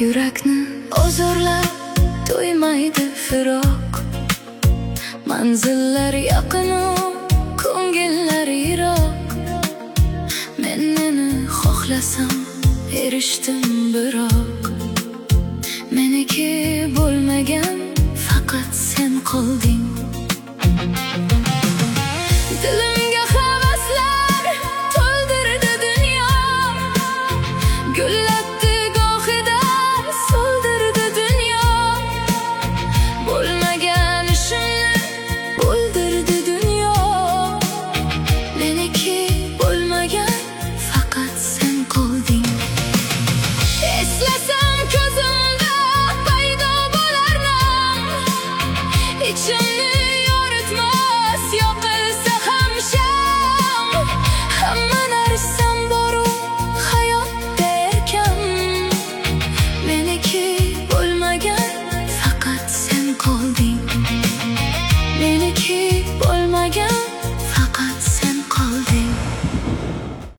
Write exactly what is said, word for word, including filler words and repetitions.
Yurakni ozorlab to'ymaydi firoq. Manzillar yaqin, ko'ngillar yiroq. Men neni xohlasam erishdim biroq.